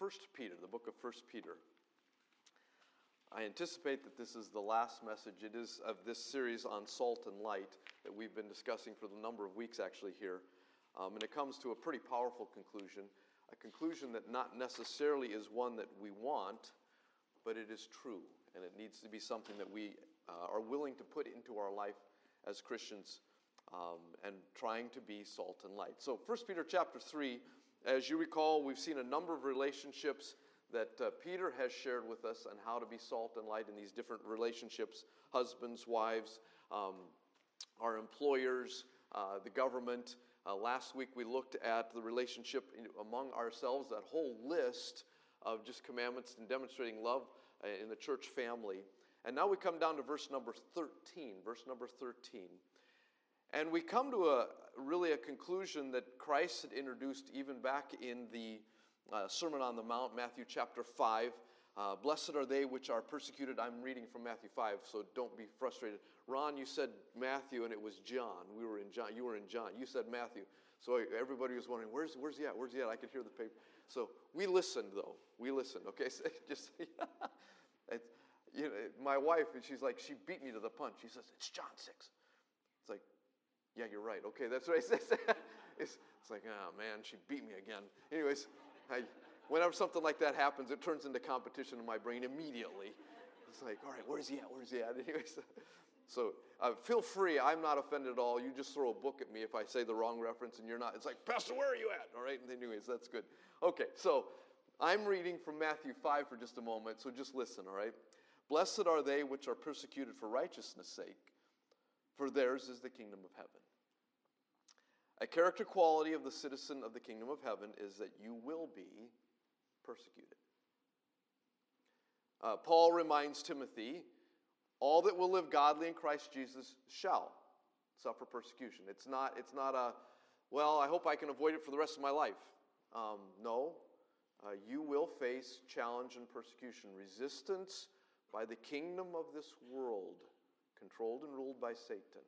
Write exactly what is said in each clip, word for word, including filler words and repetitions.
First Peter, the book of First Peter. I anticipate that this is the last message. It is of this series on salt and light that we've been discussing for the number of weeks actually here. Um, and it comes to a pretty powerful conclusion, a conclusion that not necessarily is one that we want, but it is true. And it needs to be something that we uh, are willing to put into our life as Christians um, and trying to be salt and light. So First Peter chapter three, as you recall, we've seen a number of relationships that uh, Peter has shared with us on how to be salt and light in these different relationships, husbands, wives, um, our employers, uh, the government. Uh, last week we looked at the relationship in, among ourselves, that whole list of just commandments and demonstrating love uh, in the church family. And now we come down to verse number thirteen, verse number thirteen. And we come to a really a conclusion that Christ had introduced even back in the Uh, Sermon on the Mount, Matthew chapter five. Uh, Blessed are they which are persecuted. I'm reading from Matthew five, so don't be frustrated. Ron, you said Matthew, and it was John. We were in John. You were in John. You said Matthew. So everybody was wondering, where's where's he at? Where's he at? I could hear the paper. So we listened, though. We listened. Okay, so just it's, you know, my wife, she's like, she beat me to the punch. She says, it's John six. It's like, yeah, you're right. Okay, that's what I said. It's, it's like, oh man, she beat me again. Anyways. I, whenever something like that happens, it turns into competition in my brain immediately. It's like, all right, where's he at? Where's he at? Anyways, so uh, feel free. I'm not offended at all. You just throw a book at me if I say the wrong reference and you're not. It's like, Pastor, where are you at? All right. Anyways, that's good. Okay, so I'm reading from Matthew five for just a moment, so just listen, all right? Blessed are they which are persecuted for righteousness' sake, for theirs is the kingdom of heaven. A character quality of the citizen of the kingdom of heaven is that you will be persecuted. Uh, Paul reminds Timothy, all that will live godly in Christ Jesus shall suffer persecution. It's not, it's not a, well, I hope I can avoid it for the rest of my life. Um, no, uh, you will face challenge and persecution, resistance by the kingdom of this world, controlled and ruled by Satan.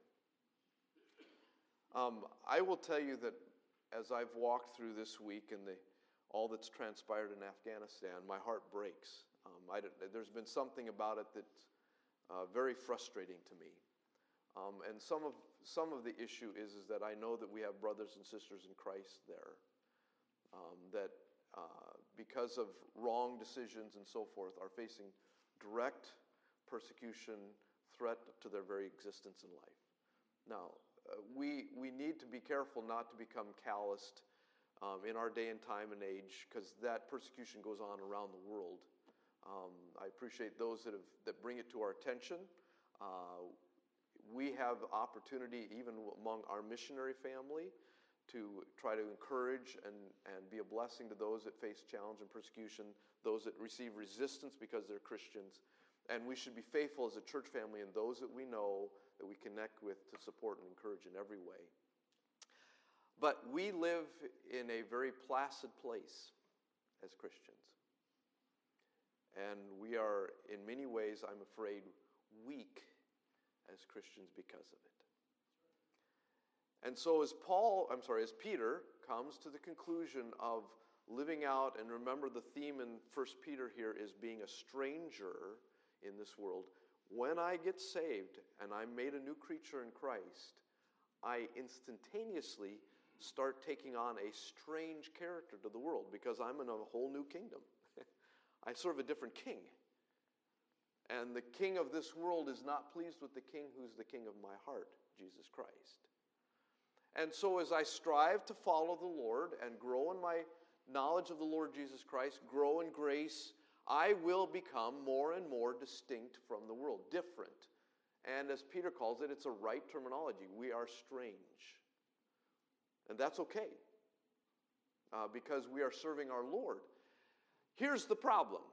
Um, I will tell you that as I've walked through this week and the, all that's transpired in Afghanistan, my heart breaks. Um, I there's been something about it that's uh, very frustrating to me. Um, and some of some of the issue is, is that I know that we have brothers and sisters in Christ there um, that uh, because of wrong decisions and so forth are facing direct persecution, threat to their very existence in life. Now, Uh, we we need to be careful not to become calloused um, in our day and time and age, because that persecution goes on around the world. Um, I appreciate those that have that bring it to our attention. Uh, we have opportunity, even among our missionary family, to try to encourage and, and be a blessing to those that face challenge and persecution, those that receive resistance because they're Christians. And we should be faithful as a church family and those that we know that we connect with to support and encourage in every way. But we live in a very placid place as Christians. And we are, in many ways, I'm afraid, weak as Christians because of it. And so as Paul, I'm sorry, as Peter comes to the conclusion of living out, and remember the theme in First Peter here is being a stranger in this world. When I get saved and I'm made a new creature in Christ, I instantaneously start taking on a strange character to the world because I'm in a whole new kingdom. I serve a different king. And the king of this world is not pleased with the king who's the king of my heart, Jesus Christ. And so as I strive to follow the Lord and grow in my knowledge of the Lord Jesus Christ, grow in grace, I will become more and more distinct from the world, different. And as Peter calls it, it's a right terminology. We are strange. And that's okay, uh, because we are serving our Lord. Here's the problem.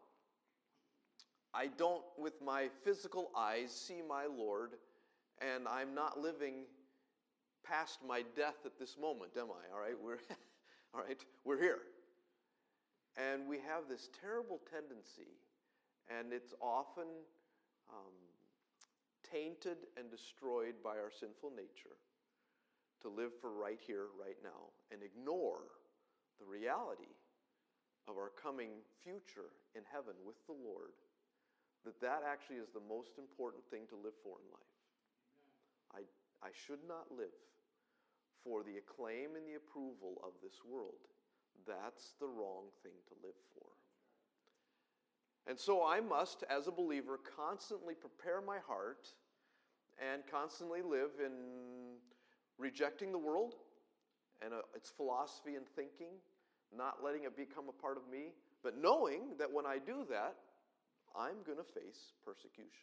I don't, with my physical eyes, see my Lord, and I'm not living past my death at this moment, am I? All right, we're, all right, we're here. And we have this terrible tendency, and it's often um, tainted and destroyed by our sinful nature, to live for right here, right now, and ignore the reality of our coming future in heaven with the Lord, that that actually is the most important thing to live for in life. I, I should not live for the acclaim and the approval of this world. That's the wrong thing to live for. And so I must, as a believer, constantly prepare my heart and constantly live in rejecting the world and uh, its philosophy and thinking, not letting it become a part of me, but knowing that when I do that, I'm going to face persecution.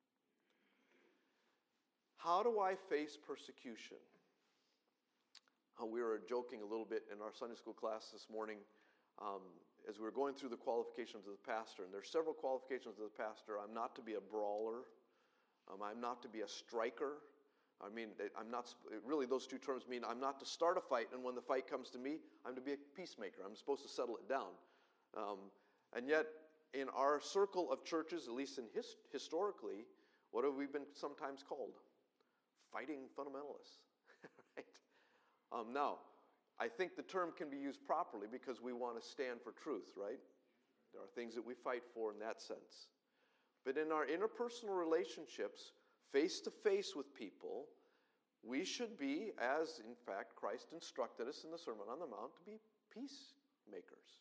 How do I face persecution? Uh, we were joking a little bit in our Sunday school class this morning um, as we were going through the qualifications of the pastor. And there's several qualifications of the pastor. I'm not to be a brawler. Um, I'm not to be a striker. I mean, I'm not, really those two terms mean I'm not to start a fight, and when the fight comes to me, I'm to be a peacemaker. I'm supposed to settle it down. Um, and yet, in our circle of churches, at least in his, historically, what have we been sometimes called? Fighting fundamentalists. Right? Um, now, I think the term can be used properly because we want to stand for truth, right? There are things that we fight for in that sense. But in our interpersonal relationships, face-to-face with people, we should be, as in fact Christ instructed us in the Sermon on the Mount, to be peacemakers.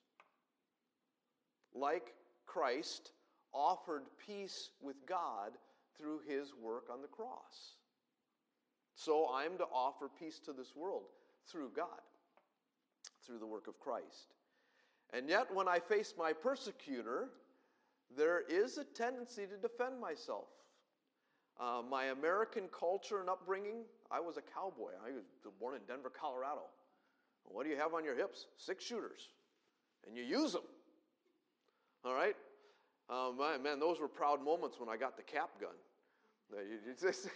Like Christ offered peace with God through his work on the cross. So I'm to offer peace to this world through God, through the work of Christ. And yet when I face my persecutor, there is a tendency to defend myself. Uh, my American culture and upbringing, I was a cowboy. I was born in Denver, Colorado. What do you have on your hips? Six shooters. And you use them. All right? Um, man, those were proud moments when I got the cap gun. You just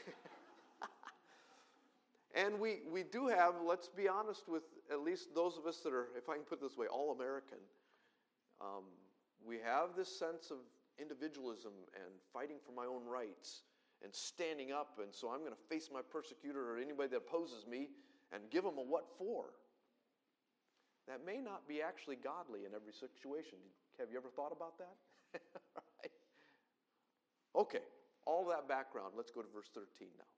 and we, we do have, let's be honest with at least those of us that are, if I can put it this way, all American. Um, we have this sense of individualism and fighting for my own rights and standing up, and so I'm going to face my persecutor or anybody that opposes me and give them a what for. That may not be actually godly in every situation. Have you ever thought about that? Right. Okay, all that background. Let's go to verse thirteen now.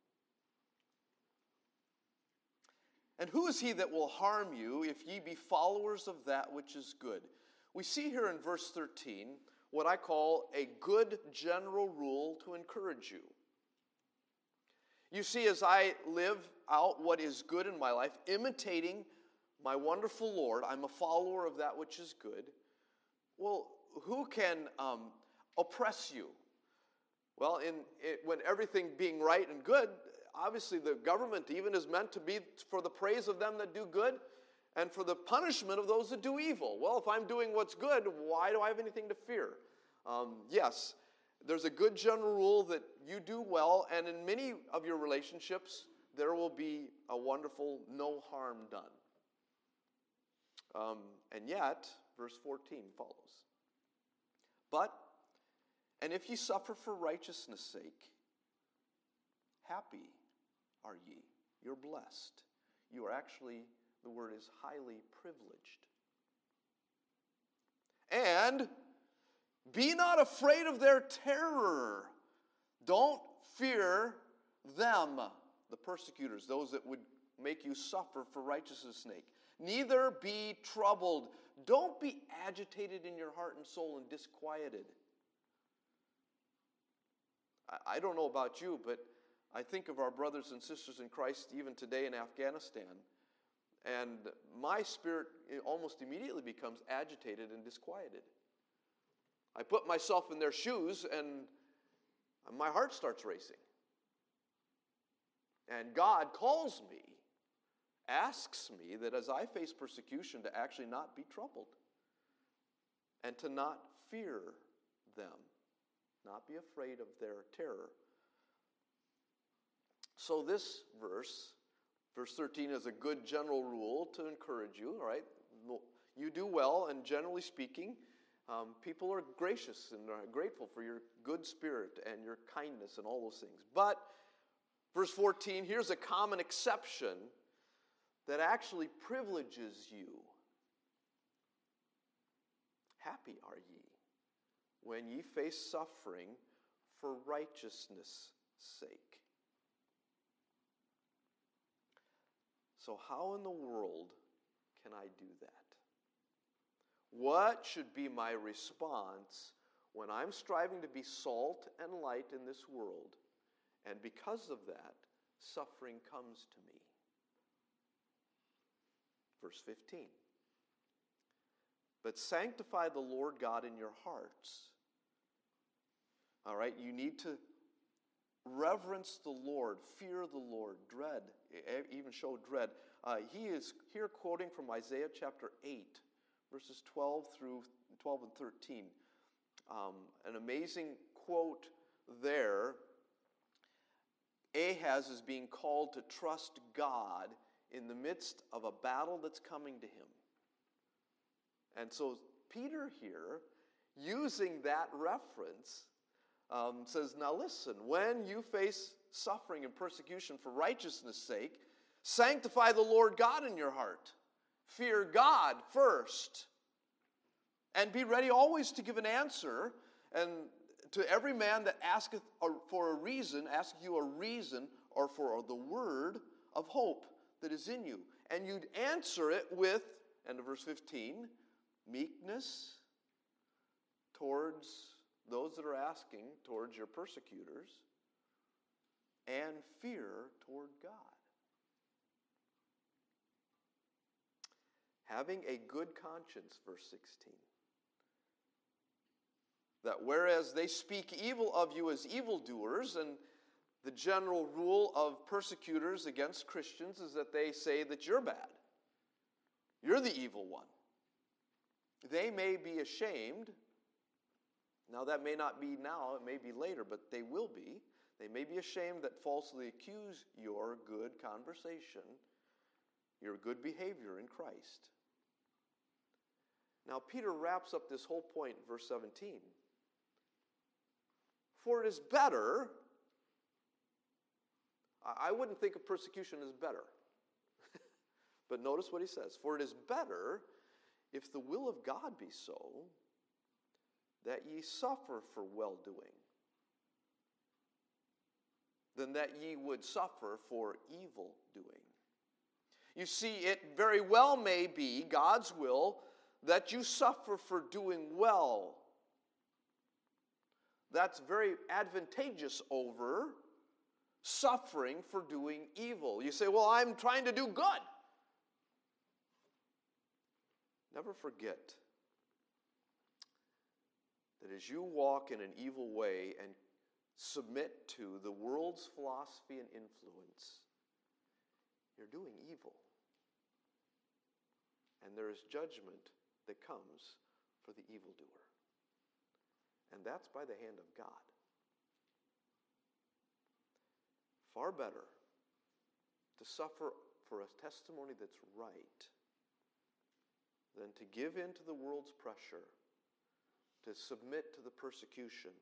And who is he that will harm you if ye be followers of that which is good? We see here in verse thirteen what I call a good general rule to encourage you. You see, as I live out what is good in my life, imitating my wonderful Lord, I'm a follower of that which is good. Well, who can um, oppress you? Well, in it, when everything being right and good, obviously the government even is meant to be for the praise of them that do good and for the punishment of those that do evil. Well, if I'm doing what's good, why do I have anything to fear? Um, yes, there's a good general rule that you do well, and in many of your relationships, there will be a wonderful no harm done. Um, and yet, verse fourteen follows. But, and if ye suffer for righteousness' sake, happy are ye. You're blessed. You are actually, the word is highly privileged. And be not afraid of their terror. Don't fear them, the persecutors, those that would make you suffer for righteousness' sake. Neither be troubled. Don't be agitated in your heart and soul and disquieted. I, I don't know about you, but I think of our brothers and sisters in Christ even today in Afghanistan, and my spirit almost immediately becomes agitated and disquieted. I put myself in their shoes and my heart starts racing. And God calls me, asks me that as I face persecution to actually not be troubled and to not fear them, not be afraid of their terror. So this verse, verse thirteen, is a good general rule to encourage you, all right? You do well, and generally speaking, um, people are gracious and are grateful for your good spirit and your kindness and all those things. But, verse fourteen, here's a common exception that actually privileges you. happy are ye when ye face suffering for righteousness' sake. So how in the world can I do that? What should be my response when I'm striving to be salt and light in this world, and because of that, suffering comes to me? Verse fifteen. But sanctify the Lord God in your hearts. All right, you need to reverence the Lord, fear the Lord, dread, even show dread. Uh, he is here quoting from Isaiah chapter eight, verses twelve through twelve and thirteen. Um, an amazing quote there. Ahaz is being called to trust God in the midst of a battle that's coming to him. And so Peter here, using that reference, um, says, now listen, when you face suffering and persecution for righteousness' sake, sanctify the Lord God in your heart. Fear God first. And be ready always to give an answer. And to every man that asketh for a reason, ask you a reason or for the word of hope that is in you. And you'd answer it with, end of verse fifteen, meekness towards those that are asking, towards your persecutors, and fear toward God. Having a good conscience, verse sixteen. That whereas they speak evil of you as evildoers, and the general rule of persecutors against Christians is that they say that you're bad. You're the evil one. They may be ashamed. Now that may not be now, it may be later, but they will be. They may be ashamed that falsely accuse your good conversation, your good behavior in Christ. Now Peter wraps up this whole point in verse seventeen. For it is better, I wouldn't think of persecution as better. But notice what he says. For it is better, if the will of God be so, that ye suffer for well-doing, than that ye would suffer for evil-doing. You see, it very well may be God's will that you suffer for doing well. That's very advantageous over suffering for doing evil. You say, well, I'm trying to do good. Never forget that as you walk in an evil way and submit to the world's philosophy and influence, you're doing evil. And there is judgment that comes for the evildoer. And that's by the hand of God. Far better to suffer for a testimony that's right than to give in to the world's pressure, to submit to the persecution,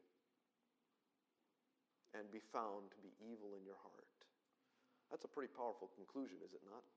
and be found to be evil in your heart. That's a pretty powerful conclusion, is it not?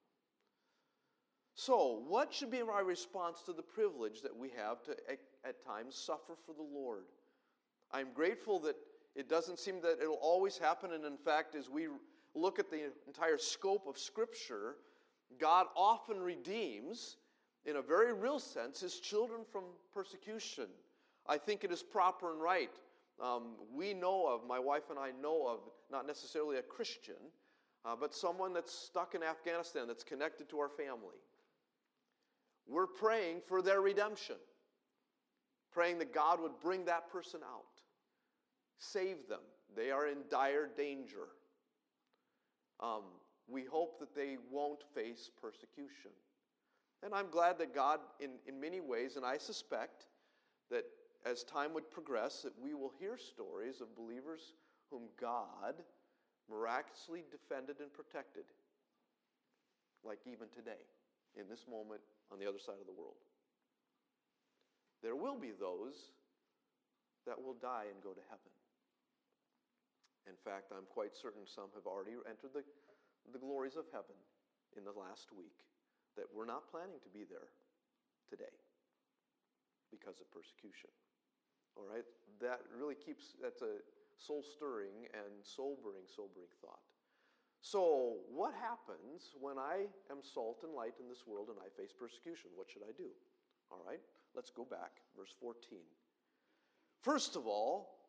So, what should be my response to the privilege that we have to, at, at times, suffer for the Lord? I'm grateful that it doesn't seem that it'll always happen, and in fact, as we look at the entire scope of Scripture, God often redeems, in a very real sense, His children from persecution. I think it is proper and right. Um, we know of, my wife and I know of, not necessarily a Christian, uh, but someone that's stuck in Afghanistan that's connected to our family. We're praying for their redemption, praying that God would bring that person out, save them. They are in dire danger. Um, we hope that they won't face persecution. And I'm glad that God, in, in many ways, and I suspect that as time would progress, that we will hear stories of believers whom God miraculously defended and protected, like even today, in this moment on the other side of the world. There will be those that will die and go to heaven. In fact, I'm quite certain some have already entered the, the glories of heaven in the last week, that we're not planning to be there today because of persecution. All right? That really keeps, that's a soul-stirring and sobering, sobering thought. So what happens when I am salt and light in this world and I face persecution? What should I do? All right, let's go back. Verse fourteen. First of all,